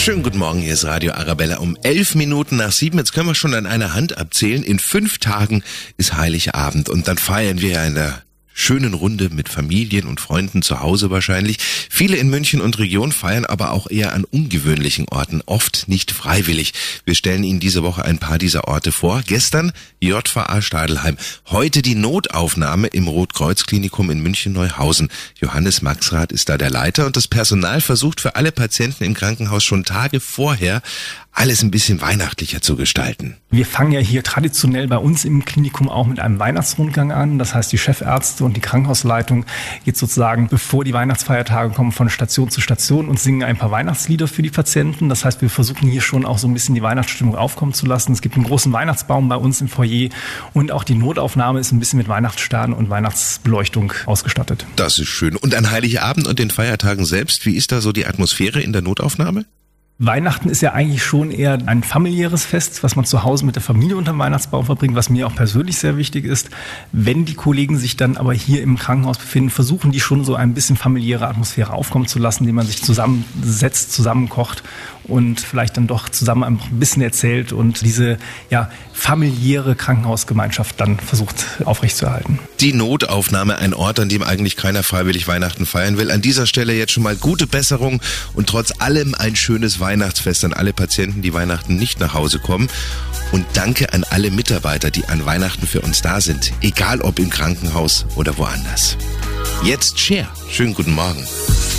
Schönen guten Morgen, hier ist Radio Arabella um 11 Minuten nach 7. Jetzt können wir schon an einer Hand abzählen. In 5 Tagen ist Heiligabend und dann feiern wir ja in der schönen Runde mit Familien und Freunden zu Hause wahrscheinlich. Viele in München und Region feiern aber auch eher an ungewöhnlichen Orten, oft nicht freiwillig. Wir stellen Ihnen diese Woche ein paar dieser Orte vor. Gestern JVA Stadelheim, heute die Notaufnahme im Rotkreuz-Klinikum in München-Neuhausen. Johannes Maxrath ist da der Leiter und das Personal versucht für alle Patienten im Krankenhaus schon Tage vorher alles ein bisschen weihnachtlicher zu gestalten. Wir fangen ja hier traditionell bei uns im Klinikum auch mit einem Weihnachtsrundgang an. Das heißt, die Chefärzte und die Krankenhausleitung geht sozusagen, bevor die Weihnachtsfeiertage kommen, von Station zu Station und singen ein paar Weihnachtslieder für die Patienten. Das heißt, wir versuchen hier schon auch so ein bisschen die Weihnachtsstimmung aufkommen zu lassen. Es gibt einen großen Weihnachtsbaum bei uns im Foyer und auch die Notaufnahme ist ein bisschen mit Weihnachtssternen und Weihnachtsbeleuchtung ausgestattet. Das ist schön. Und an Heiligabend und den Feiertagen selbst, wie ist da so die Atmosphäre in der Notaufnahme? Weihnachten ist ja eigentlich schon eher ein familiäres Fest, was man zu Hause mit der Familie unterm Weihnachtsbaum verbringt, was mir auch persönlich sehr wichtig ist. Wenn die Kollegen sich dann aber hier im Krankenhaus befinden, versuchen die schon so ein bisschen familiäre Atmosphäre aufkommen zu lassen, indem man sich zusammensetzt, zusammenkocht und vielleicht dann doch zusammen ein bisschen erzählt und diese familiäre Krankenhausgemeinschaft dann versucht aufrechtzuerhalten. Die Notaufnahme, ein Ort, an dem eigentlich keiner freiwillig Weihnachten feiern will. An dieser Stelle jetzt schon mal gute Besserung und trotz allem ein schönes Weihnachtsfest an alle Patienten, die Weihnachten nicht nach Hause kommen. Und danke an alle Mitarbeiter, die an Weihnachten für uns da sind, egal ob im Krankenhaus oder woanders. Jetzt Cher. Schönen guten Morgen.